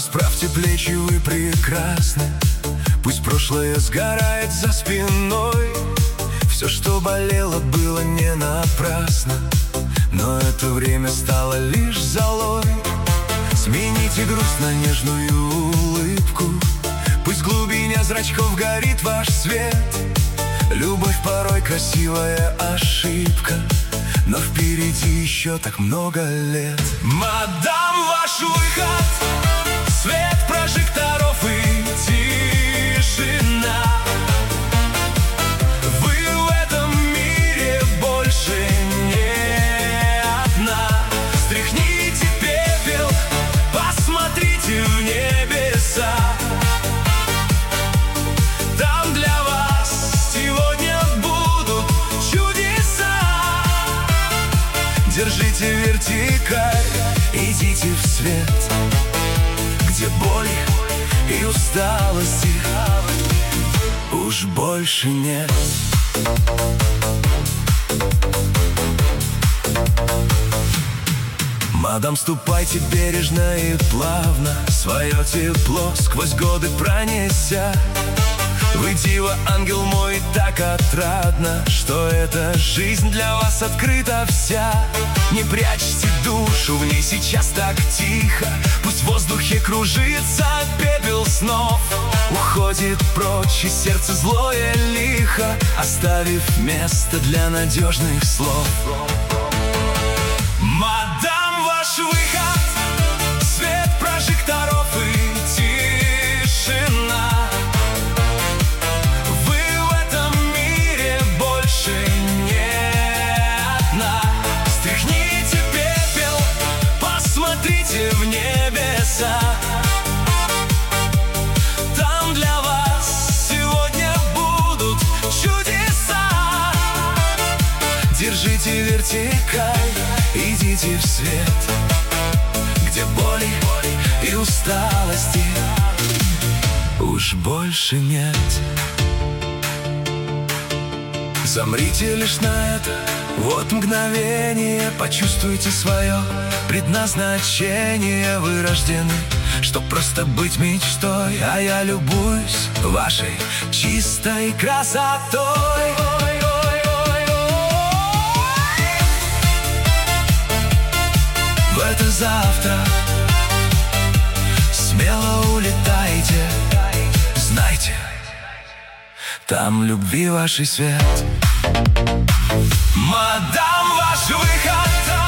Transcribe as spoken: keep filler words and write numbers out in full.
расправьте плечи, вы прекрасны. Пусть прошлое сгорает за спиной. Все, что болело, было не напрасно, но это время стало лишь золой. Смените грусть на нежную улыбку. Пусть в глубине зрачков горит ваш свет. Любовь порой красивая ошибка, но впереди еще так много лет. Мадам, ваш выход, свет прожекторов и тишина. Вы в этом мире больше не одна. Стряхните пепел, посмотрите в небеса. Там для вас сегодня будут чудеса. Держите вертикаль, идите в свет, где боли и усталости уж больше нет. Мадам, ступайте бережно и плавно, свое тепло сквозь годы пронеся. Вы дива, ангел мой, так отрадно, что эта жизнь для вас открыта вся. Не прячьте душу, в ней сейчас так тихо. Пусть в воздухе кружится пепел снов. Уходит прочь, и сердце злое лихо, оставив место для надежных слов. Мадам, ваш выход, свет прожекторов и тишина. Вы в этом мире больше не одна. Стряхните пепел, посмотрите в небеса. Там для вас сегодня будут чудеса. Держите вертикаль, идите в свет, где боли и усталости уж больше нет. Замрите лишь на это, вот мгновение. Почувствуйте свое предназначение. Вы рождены, чтоб просто быть мечтой, а я любуюсь вашей чистой красотой. В это завтра смело улетайте. Знайте, там любви вашей свет. Мадам, ваш выход.